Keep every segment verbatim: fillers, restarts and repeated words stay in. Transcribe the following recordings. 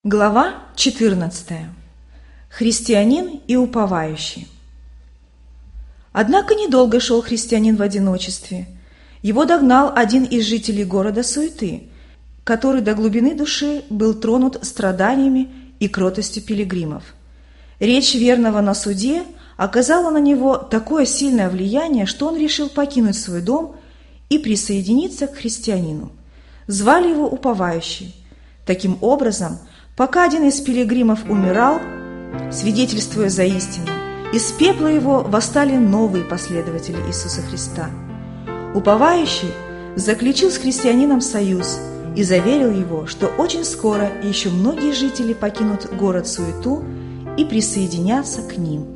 Глава четырнадцатая. Христианин и уповающий. Однако недолго шел христианин в одиночестве. Его догнал один из жителей города Суеты, который до глубины души был тронут страданиями и кротостью пилигримов. Речь верного на суде оказала на него такое сильное влияние, что он решил покинуть свой дом и присоединиться к христианину. Звали его уповающий. Таким образом, пока один из пилигримов умирал, свидетельствуя за истину, из пепла его восстали новые последователи Иисуса Христа. Уповающий заключил с христианином союз и заверил его, что очень скоро еще многие жители покинут город Суету и присоединятся к ним.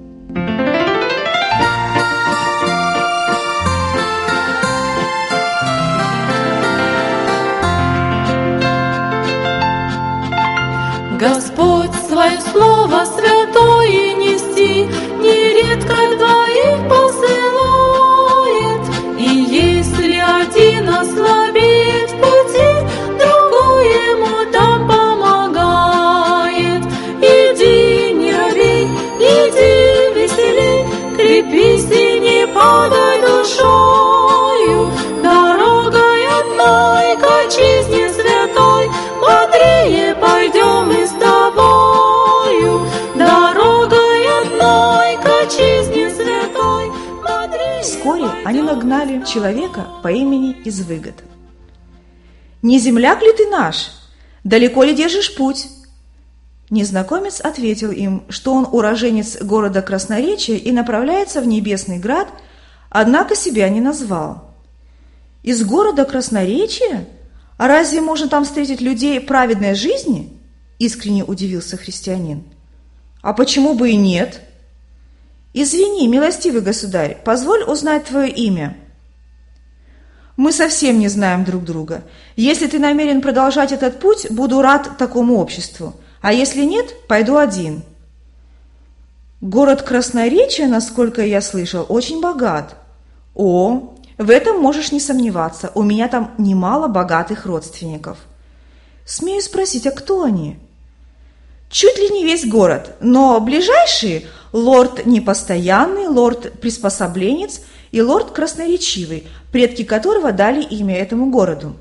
Господь свое слово святое нести нередко двоих посылает, и если один ослабеет в пути, другой ему там помогает. Иди, не робей, иди веселей, крепись и не падай душою, дорогой одной к отчизне святой, бодрее пойдем и с тобою, дорогой одной к отчизне святой, бодрее. Вскоре они нагнали человека по имени Извыгод. «Не земляк ли ты наш? Далеко ли держишь путь?» Незнакомец ответил им, что он уроженец города Красноречия и направляется в Небесный Град, однако себя не назвал. «Из города Красноречия? А разве можно там встретить людей праведной жизни?» – искренне удивился христианин. «А почему бы и нет?» «Извини, милостивый государь, позволь узнать твое имя». «Мы совсем не знаем друг друга. Если ты намерен продолжать этот путь, буду рад такому обществу, а если нет, пойду один». «Город Красноречия, насколько я слышал, очень богат». «О, в этом можешь не сомневаться, у меня там немало богатых родственников». «Смею спросить, а кто они?» «Чуть ли не весь город, но ближайшие – лорд Непостоянный, лорд Приспособленец и лорд Красноречивый, предки которого дали имя этому городу.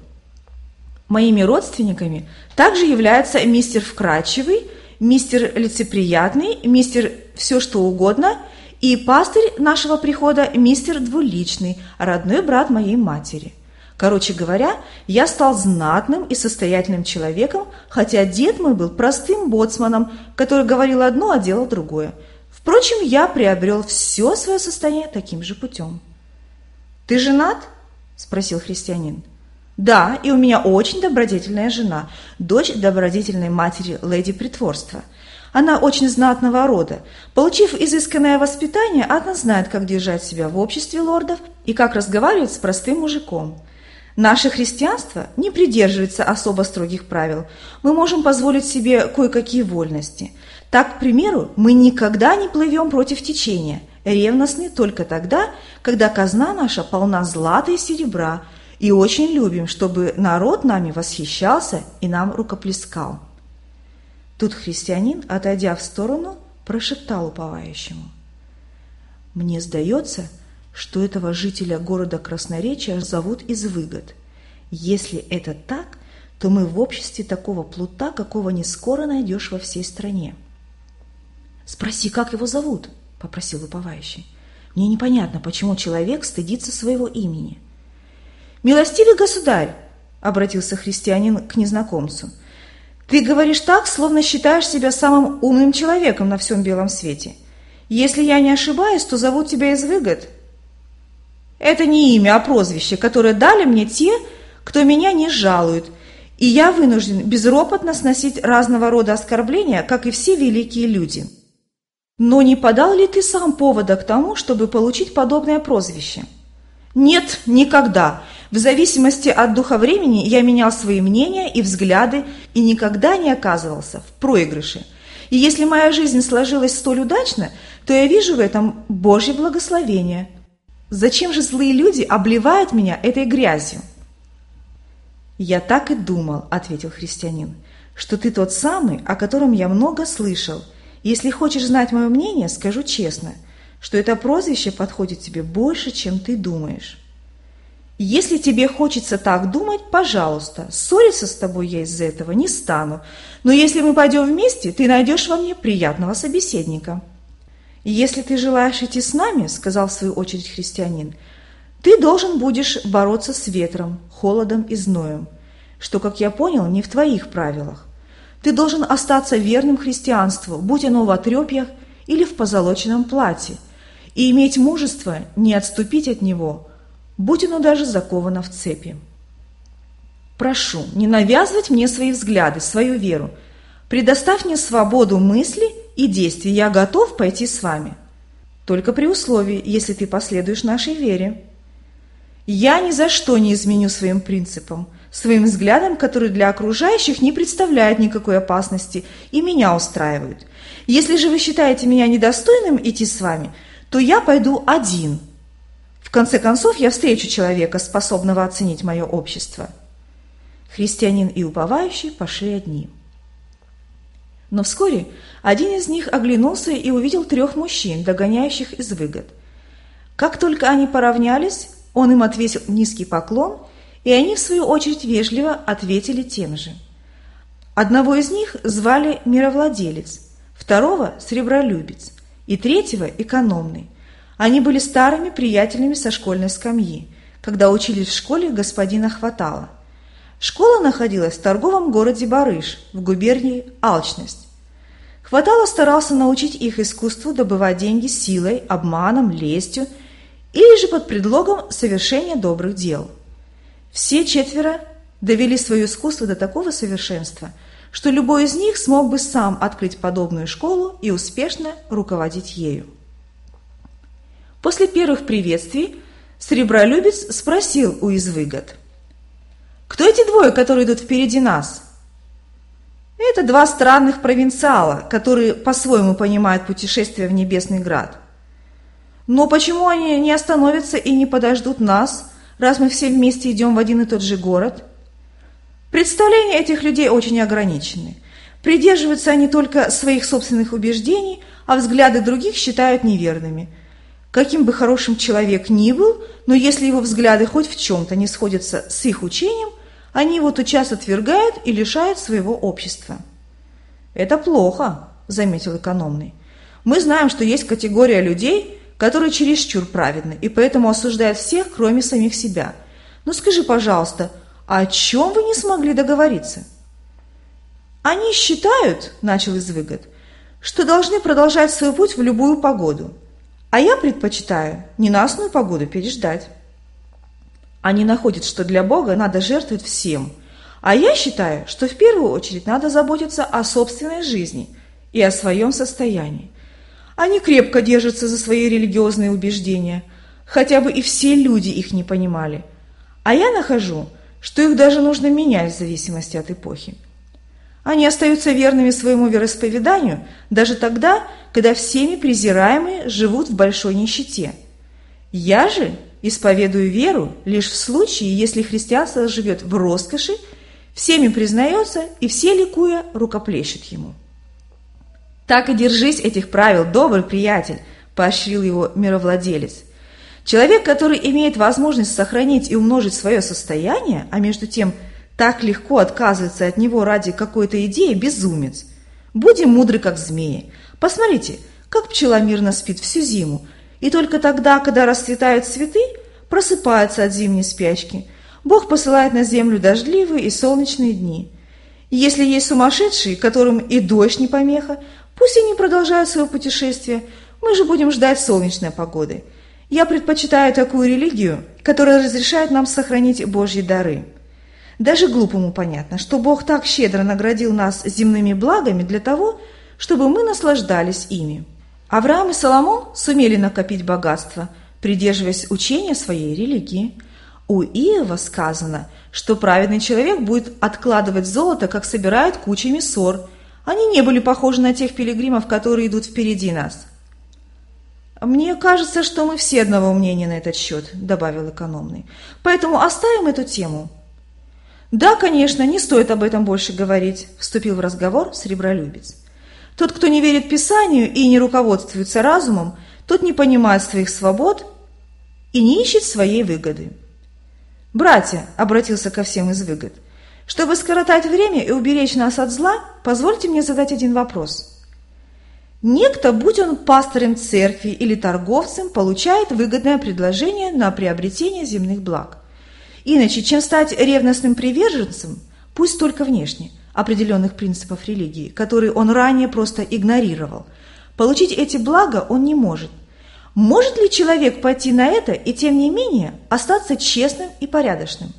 Моими родственниками также являются мистер Вкрадчивый, мистер Лицеприятный, мистер Все что угодно и пастырь нашего прихода мистер Двуличный, родной брат моей матери. Короче говоря, я стал знатным и состоятельным человеком, хотя дед мой был простым боцманом, который говорил одно, а делал другое. Впрочем, я приобрел все свое состояние таким же путем». «Ты женат?» – спросил христианин. «Да, и у меня очень добродетельная жена, дочь добродетельной матери леди Притворства. Она очень знатного рода. Получив изысканное воспитание, она знает, как держать себя в обществе лордов и как разговаривать с простым мужиком. Наше христианство не придерживается особо строгих правил. Мы можем позволить себе кое-какие вольности. Так, к примеру, мы никогда не плывем против течения, ревностны только тогда, когда казна наша полна злата и серебра, и очень любим, чтобы народ нами восхищался и нам рукоплескал». Тут христианин, отойдя в сторону, прошептал уповающему: «Мне сдается, что этого жителя города Красноречия зовут Извыгод. Если это так, то мы в обществе такого плута, какого не скоро найдешь во всей стране». «Спроси, как его зовут?» – попросил уповающий. «Мне непонятно, почему человек стыдится своего имени». «Милостивый государь!» – обратился христианин к незнакомцу. «Ты говоришь так, словно считаешь себя самым умным человеком на всем белом свете. Если я не ошибаюсь, то зовут тебя Извыгод». «Это не имя, а прозвище, которое дали мне те, кто меня не жалует, и я вынужден безропотно сносить разного рода оскорбления, как и все великие люди. Но не подал ли ты сам повода к тому, чтобы получить подобное прозвище?» «Нет, никогда. В зависимости от духа времени я менял свои мнения и взгляды и никогда не оказывался в проигрыше. И если моя жизнь сложилась столь удачно, то я вижу в этом Божье благословение. Зачем же злые люди обливают меня этой грязью?» «Я так и думал», — ответил христианин, что ты тот самый, о котором я много слышал. Если хочешь знать мое мнение, скажу честно, что это прозвище подходит тебе больше, чем ты думаешь. Если тебе хочется так думать, пожалуйста, ссориться с тобой я из-за этого не стану, но если мы пойдем вместе, ты найдешь во мне приятного собеседника. Если ты желаешь идти с нами, сказал в свою очередь христианин, ты должен будешь бороться с ветром, холодом и зноем, что, как я понял, не в твоих правилах. Ты должен остаться верным христианству, будь оно в отрепьях или в позолоченном платье, и иметь мужество не отступить от него, будь оно даже заковано в цепи. Прошу, не навязывать мне свои взгляды, свою веру. Предоставь мне свободу мысли и действий, я готов пойти с вами. Только при условии, если ты последуешь нашей вере. Я ни за что не изменю своим принципам, своим взглядам, которые для окружающих не представляют никакой опасности и меня устраивают. Если же вы считаете меня недостойным идти с вами, то я пойду один. В конце концов, я встречу человека, способного оценить мое общество. Христианин и уповающий пошли одни. Но вскоре один из них оглянулся и увидел трех мужчин, догоняющих из выгод. Как только они поравнялись, он им отвесил низкий поклон, и они, в свою очередь, вежливо ответили тем же. Одного из них звали Мировладелец, второго – Сребролюбец, и третьего – Экономный. Они были старыми приятелями со школьной скамьи, когда учились в школе господина Хватала. Школа находилась в торговом городе Барыш, в губернии Алчность. Хватало старался научить их искусству добывать деньги силой, обманом, лестью или же под предлогом совершения добрых дел. Все четверо довели свое искусство до такого совершенства, что любой из них смог бы сам открыть подобную школу и успешно руководить ею. После первых приветствий Сребролюбец спросил у извыгод: «Кто эти двое, которые идут впереди нас?» «Это два странных провинциала, которые по-своему понимают путешествие в Небесный Град». «Но почему они не остановятся и не подождут нас, раз мы все вместе идем в один и тот же город?» Представления этих людей очень ограничены. Придерживаются они только своих собственных убеждений, а взгляды других считают неверными. Каким бы хорошим человек ни был, но если его взгляды хоть в чем-то не сходятся с их учением, они его тотчас отвергают и лишают своего общества. «Это плохо», – заметил Экономный. «Мы знаем, что есть категория людей, которые чересчур праведны и поэтому осуждают всех, кроме самих себя. Но скажи, пожалуйста, о чем вы не смогли договориться?» «Они считают, – начал извыгод, – что должны продолжать свой путь в любую погоду, а я предпочитаю ненастную погоду переждать. Они находят, что для Бога надо жертвовать всем, а я считаю, что в первую очередь надо заботиться о собственной жизни и о своем состоянии. Они крепко держатся за свои религиозные убеждения, хотя бы и все люди их не понимали, а я нахожу, что их даже нужно менять в зависимости от эпохи. Они остаются верными своему вероисповеданию даже тогда, когда всеми презираемые живут в большой нищете. Я же исповедую веру лишь в случае, если христианство живет в роскоши, всеми признается и все, ликуя, рукоплещут ему». «Так и держись этих правил, добрый приятель», – поощрил его Мировладелец. «Человек, который имеет возможность сохранить и умножить свое состояние, а между тем так легко отказывается от него ради какой-то идеи, безумец. Будем мудры, как змеи. Посмотрите, как пчела мирно спит всю зиму, и только тогда, когда расцветают цветы, просыпается от зимней спячки. Бог посылает на землю дождливые и солнечные дни. И если есть сумасшедшие, которым и дождь не помеха, пусть они продолжают свое путешествие, мы же будем ждать солнечной погоды. Я предпочитаю такую религию, которая разрешает нам сохранить Божьи дары. Даже глупому понятно, что Бог так щедро наградил нас земными благами для того, чтобы мы наслаждались ими. Авраам и Соломон сумели накопить богатство, придерживаясь учения своей религии. У Иова сказано, что праведный человек будет откладывать золото, как собирают кучами ссор. Они не были похожи на тех пилигримов, которые идут впереди нас. «Мне кажется, что мы все одного мнения на этот счет», – добавил Экономный. «Поэтому оставим эту тему». «Да, конечно, не стоит об этом больше говорить», – вступил в разговор сребролюбец. «Тот, кто не верит Писанию и не руководствуется разумом, тот не понимает своих свобод и не ищет своей выгоды». «Братья», – обратился ко всем из выгод, – «чтобы скоротать время и уберечь нас от зла, позвольте мне задать один вопрос. Некто, будь он пастором церкви или торговцем, получает выгодное предложение на приобретение земных благ. Иначе, чем стать ревностным приверженцем, пусть только внешне, определенных принципов религии, которые он ранее просто игнорировал, получить эти блага он не может. Может ли человек пойти на это и, тем не менее, остаться честным и порядочным?»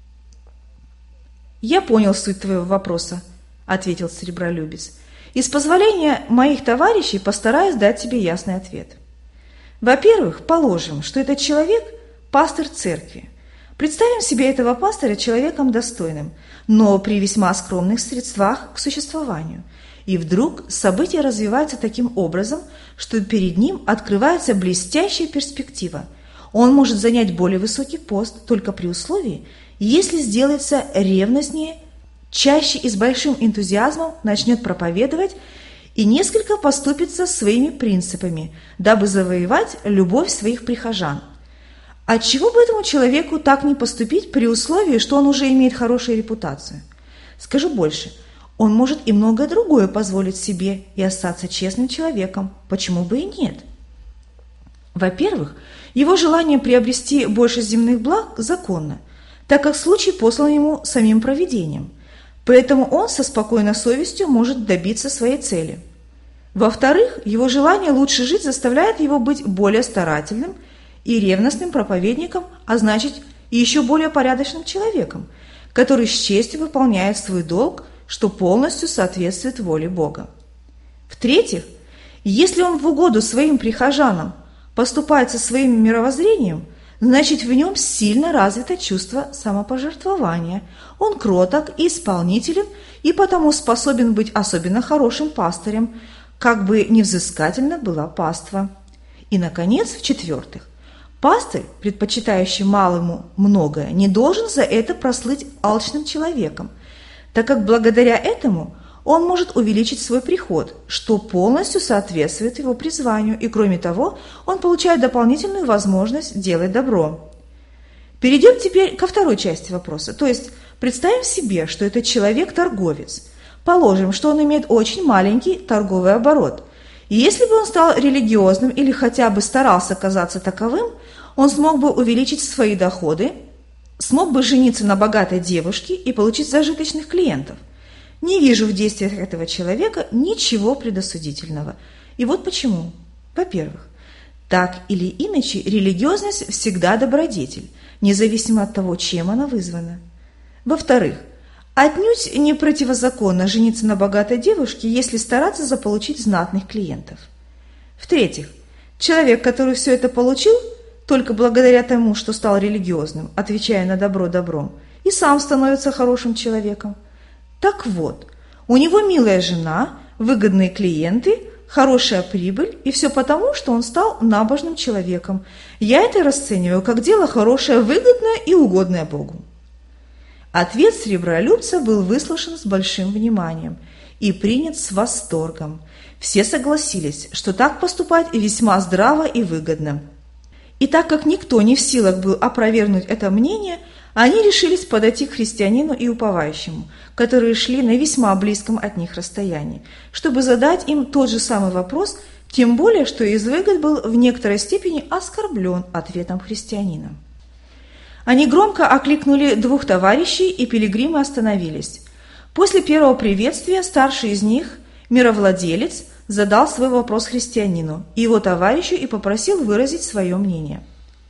«Я понял суть твоего вопроса», – ответил сребролюбец, – «и с позволения моих товарищей постараюсь дать тебе ясный ответ. Во-первых, положим, что этот человек – пастырь церкви. Представим себе этого пастыря человеком достойным, но при весьма скромных средствах к существованию. И вдруг события развиваются таким образом, что перед ним открывается блестящая перспектива. Он может занять более высокий пост только при условии, если сделается ревностнее, чаще и с большим энтузиазмом начнет проповедовать и несколько поступится своими принципами, дабы завоевать любовь своих прихожан. Отчего бы этому человеку так не поступить при условии, что он уже имеет хорошую репутацию? Скажу больше, он может и многое другое позволить себе и остаться честным человеком. Почему бы и нет? Во-первых, его желание приобрести больше земных благ законно, так как случай послан ему самим провидением. Поэтому он со спокойной совестью может добиться своей цели. Во-вторых, его желание лучше жить заставляет его быть более старательным и ревностным проповедником, а значит и еще более порядочным человеком, который с честью выполняет свой долг, что полностью соответствует воле Бога. В-третьих, если он в угоду своим прихожанам поступает со своим мировоззрением, значит в нем сильно развито чувство самопожертвования, он кроток и исполнителен и потому способен быть особенно хорошим пастырем, как бы невзыскательна была паства. И, наконец, в-четвертых, пастырь, предпочитающий малому многое, не должен за это прослыть алчным человеком, так как благодаря этому он может увеличить свой приход, что полностью соответствует его призванию, и кроме того, он получает дополнительную возможность делать добро. Перейдем теперь ко второй части вопроса, то есть представим себе, что этот человек-торговец. Положим, что он имеет очень маленький торговый оборот. И если бы он стал религиозным или хотя бы старался казаться таковым, он смог бы увеличить свои доходы, смог бы жениться на богатой девушке и получить зажиточных клиентов. Не вижу в действиях этого человека ничего предосудительного. И вот почему. Во-первых, так или иначе религиозность всегда добродетель, независимо от того, чем она вызвана. Во-вторых, отнюдь не противозаконно жениться на богатой девушке, если стараться заполучить знатных клиентов. В-третьих, человек, который все это получил, только благодаря тому, что стал религиозным, отвечая на добро добром, и сам становится хорошим человеком. Так вот, у него милая жена, выгодные клиенты, хорошая прибыль, и все потому, что он стал набожным человеком. Я это расцениваю как дело хорошее, выгодное и угодное Богу. Ответ сребролюбца был выслушан с большим вниманием и принят с восторгом. Все согласились, что так поступать весьма здраво и выгодно. И так как никто не в силах был опровергнуть это мнение, они решились подойти к христианину и уповающему, которые шли на весьма близком от них расстоянии, чтобы задать им тот же самый вопрос, тем более, что из выгод был в некоторой степени оскорблен ответом христианина. Они громко окликнули двух товарищей, и пилигримы остановились. После первого приветствия старший из них, мировладелец, задал свой вопрос христианину и его товарищу и попросил выразить свое мнение.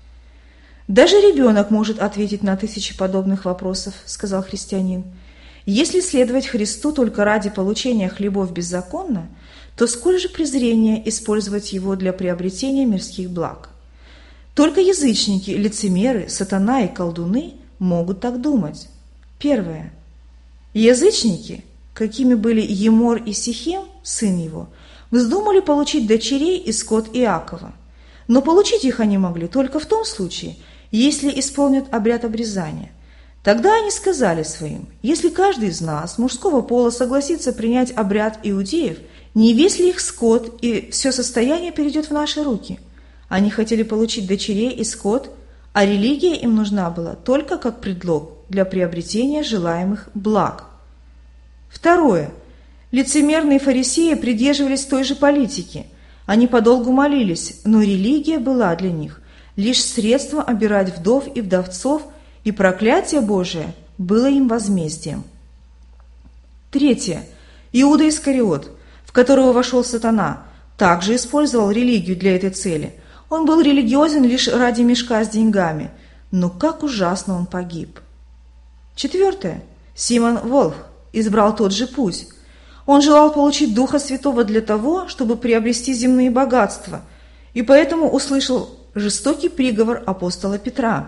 «Даже ребенок может ответить на тысячи подобных вопросов», — сказал христианин. «Если следовать Христу только ради получения хлебов беззаконно, то сколь же презрение использовать его для приобретения мирских благ? Только язычники, лицемеры, сатана и колдуны могут так думать. Первое. Язычники, какими были Емор и Сихем, сын его, вздумали получить дочерей и скот Иакова. Но получить их они могли только в том случае, если исполнят обряд обрезания. Тогда они сказали своим: «Если каждый из нас, мужского пола, согласится принять обряд иудеев, не весь ли их скот и все состояние перейдет в наши руки?» Они хотели получить дочерей и скот, а религия им нужна была только как предлог для приобретения желаемых благ. Второе. Лицемерные фарисеи придерживались той же политики. Они подолгу молились, но религия была для них лишь средством обирать вдов и вдовцов, и проклятие Божие было им возмездием. Третье. Иуда Искариот, в которого вошел сатана, также использовал религию для этой цели. Он был религиозен лишь ради мешка с деньгами, но как ужасно он погиб. Четвертое. Симон Волх избрал тот же путь. Он желал получить Духа Святого для того, чтобы приобрести земные богатства, и поэтому услышал жестокий приговор апостола Петра.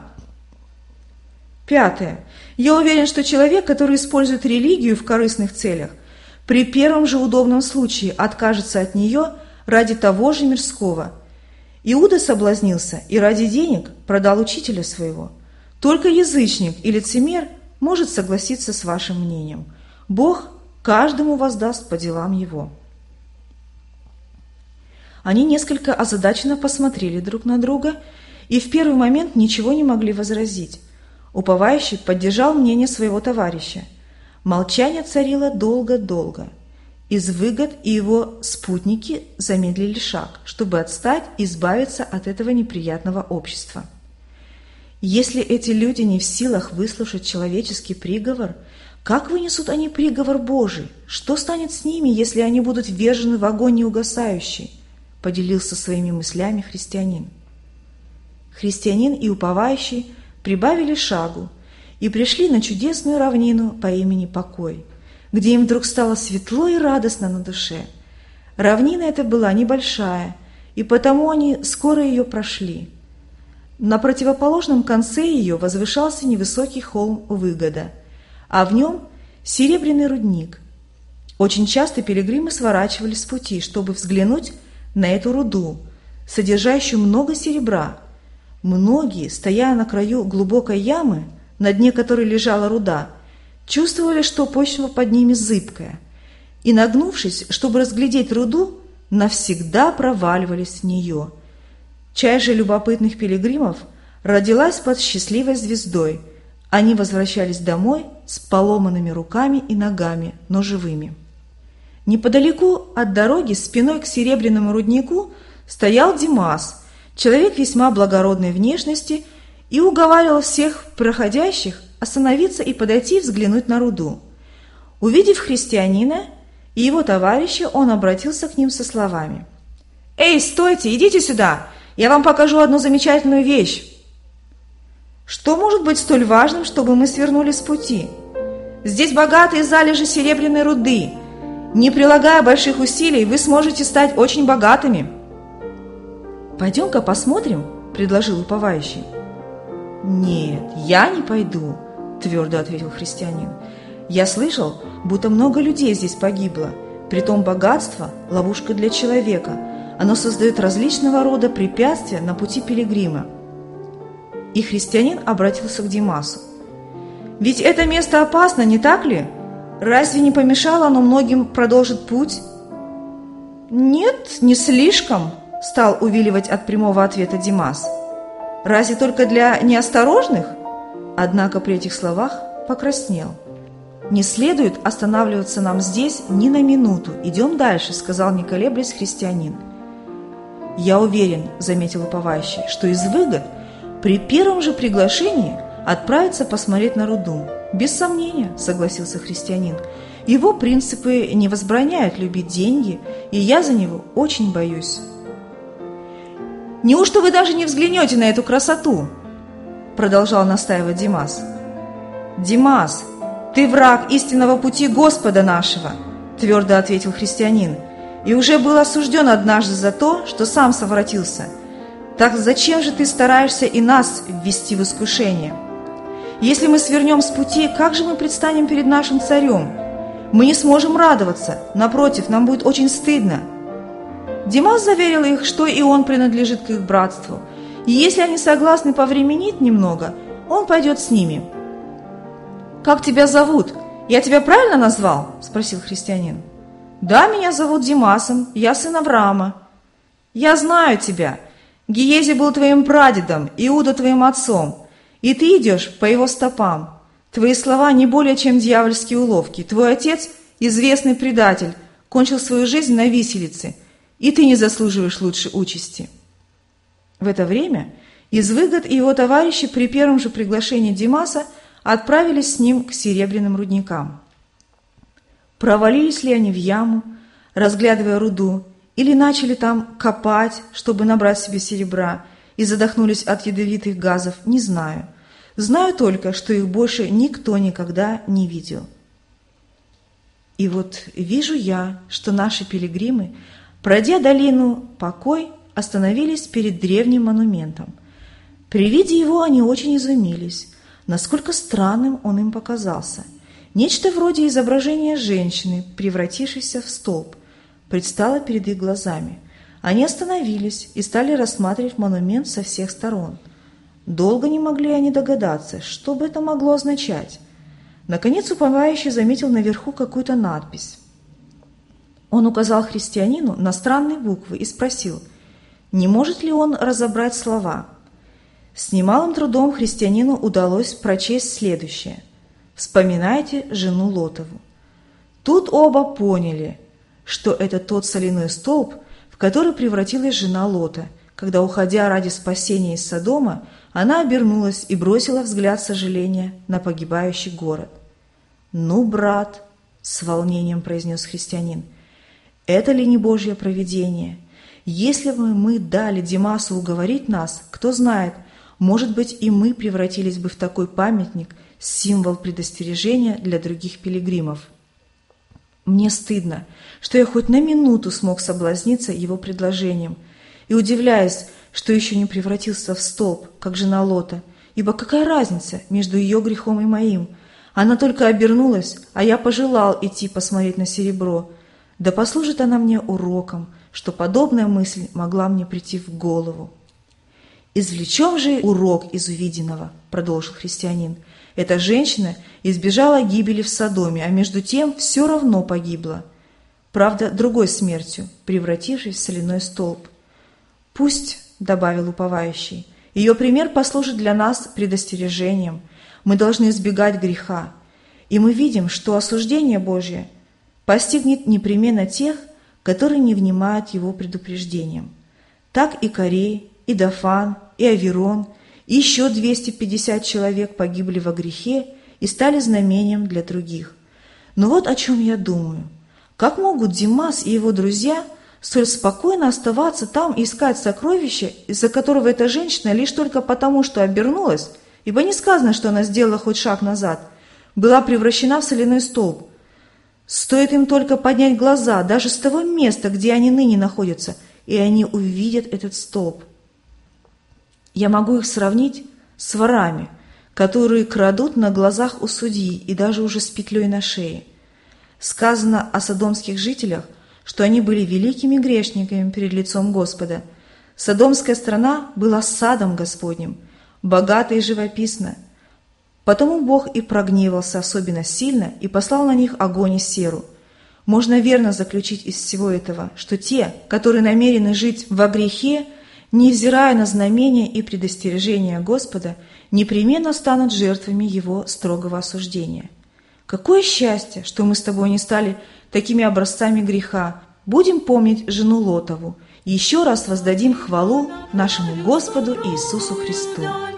Пятое. Я уверен, что человек, который использует религию в корыстных целях, при первом же удобном случае откажется от нее ради того же мирского. Иуда соблазнился и ради денег продал учителя своего. Только язычник и лицемер может согласиться с вашим мнением. Бог каждому воздаст по делам его. Они несколько озадаченно посмотрели друг на друга и в первый момент ничего не могли возразить. Уповающий поддержал мнение своего товарища. Молчание царило долго-долго. Извыгод и его спутники замедлили шаг, чтобы отстать и избавиться от этого неприятного общества. Если эти люди не в силах выслушать человеческий приговор, как вынесут они приговор Божий? Что станет с ними, если они будут ввержены в огонь неугасающий? Поделился своими мыслями христианин. Христианин и уповающий прибавили шагу и пришли на чудесную равнину по имени Покой, где им вдруг стало светло и радостно на душе. Равнина эта была небольшая, и потому они скоро ее прошли. На противоположном конце ее возвышался невысокий холм Выгода, а в нем серебряный рудник. Очень часто пилигримы сворачивали с пути, чтобы взглянуть на эту руду, содержащую много серебра. Многие, стоя на краю глубокой ямы, на дне которой лежала руда, чувствовали, что почва под ними зыбкая, и, нагнувшись, чтобы разглядеть руду, навсегда проваливались в нее. Часть же любопытных пилигримов родилась под счастливой звездой. Они возвращались домой с поломанными руками и ногами, но живыми. Неподалеку от дороги, спиной к серебряному руднику, стоял Димас, человек весьма благородной внешности, и уговаривал всех проходящих остановиться и подойти взглянуть на руду. Увидев христианина и его товарища, он обратился к ним со словами: «Эй, стойте, идите сюда, я вам покажу одну замечательную вещь». «Что может быть столь важным, чтобы мы свернули с пути? Здесь богатые залежи серебряной руды. Не прилагая больших усилий, вы сможете стать очень богатыми». «Пойдем-ка посмотрим», — предложил уповающий. «Нет, я не пойду», — твердо ответил христианин. «Я слышал, будто много людей здесь погибло. Притом богатство — ловушка для человека. Оно создает различного рода препятствия на пути пилигрима». И христианин обратился к Димасу. «Ведь это место опасно, не так ли? Разве не помешало оно многим продолжить путь?» «Нет, не слишком», — стал увиливать от прямого ответа Димас. «Разве только для неосторожных?» Однако при этих словах покраснел. «Не следует останавливаться нам здесь ни на минуту. Идем дальше», — сказал, не колеблясь, христианин. «Я уверен», — заметил уповающий, — «что из выгод при первом же приглашении отправиться посмотреть на руду». «Без сомнения», — согласился христианин. «Его принципы не возбраняют любить деньги, и я за него очень боюсь». «Неужто вы даже не взглянете на эту красоту?» — продолжал настаивать Димас. «Димас, ты враг истинного пути Господа нашего», — твердо ответил христианин, «и уже был осужден однажды за то, что сам совратился. Так зачем же ты стараешься и нас ввести в искушение? Если мы свернем с пути, как же мы предстанем перед нашим царем? Мы не сможем радоваться, напротив, нам будет очень стыдно». Димас заверил их, что и он принадлежит к их братству, и если они согласны повременить немного, он пойдет с ними. «Как тебя зовут? Я тебя правильно назвал?» – спросил христианин. «Да, меня зовут Димасом, я сын Авраама». «Я знаю тебя. Гиези был твоим прадедом, Иуда твоим отцом, и ты идешь по его стопам. Твои слова не более чем дьявольские уловки. Твой отец, известный предатель, кончил свою жизнь на виселице, и ты не заслуживаешь лучшей участи». В это время Извыгод и его товарищи при первом же приглашении Димаса отправились с ним к серебряным рудникам. Провалились ли они в яму, разглядывая руду, или начали там копать, чтобы набрать себе серебра, и задохнулись от ядовитых газов, не знаю. Знаю только, что их больше никто никогда не видел. И вот вижу я, что наши пилигримы, пройдя долину Покой, остановились перед древним монументом. При виде его они очень изумились, насколько странным он им показался. Нечто вроде изображения женщины, превратившейся в столб, предстало перед их глазами. Они остановились и стали рассматривать монумент со всех сторон. Долго не могли они догадаться, что бы это могло означать. Наконец уповающий заметил наверху какую-то надпись. Он указал христианину на странные буквы и спросил, не может ли он разобрать слова. С немалым трудом христианину удалось прочесть следующее: «Вспоминайте жену Лотову». Тут оба поняли, что это тот соляной столб, в который превратилась жена Лота, когда, уходя ради спасения из Содома, она обернулась и бросила взгляд сожаления на погибающий город. «Ну, брат», — с волнением произнес христианин, — «это ли не Божье провидение? Если бы мы дали Димасу уговорить нас, кто знает, может быть, и мы превратились бы в такой памятник, символ предостережения для других пилигримов». Мне стыдно, что я хоть на минуту смог соблазниться его предложением, и удивляюсь, что еще не превратился в столб, как жена Лота, ибо какая разница между ее грехом и моим? Она только обернулась, а я пожелал идти посмотреть на серебро. Да послужит она мне уроком, что подобная мысль могла мне прийти в голову. «Извлечем же урок из увиденного», — продолжил христианин. «Эта женщина избежала гибели в Содоме, а между тем все равно погибла. Правда, другой смертью, превратившись в соляной столб. Пусть, — добавил уповающий, — ее пример послужит для нас предостережением. Мы должны избегать греха. И мы видим, что осуждение Божье постигнет непременно тех, которые не внимают его предупреждениям. Так и Корей, и Дафан, и Аверон, и еще двести пятьдесят человек погибли во грехе и стали знамением для других. Но вот о чем я думаю. Как могут Димас и его друзья столь спокойно оставаться там и искать сокровища, из-за которого эта женщина лишь только потому, что обернулась, ибо не сказано, что она сделала хоть шаг назад, была превращена в соляной столб? Стоит им только поднять глаза, даже с того места, где они ныне находятся, и они увидят этот столб. Я могу их сравнить с ворами, которые крадут на глазах у судьи и даже уже с петлей на шее. Сказано о содомских жителях, что они были великими грешниками перед лицом Господа. Содомская страна была садом Господним, богата и живописна. Потому Бог и прогневался особенно сильно и послал на них огонь и серу. Можно верно заключить из всего этого, что те, которые намерены жить во грехе, невзирая на знамения и предостережения Господа, непременно станут жертвами Его строгого осуждения. Какое счастье, что мы с тобой не стали такими образцами греха. Будем помнить жену Лотову и еще раз воздадим хвалу нашему Господу Иисусу Христу.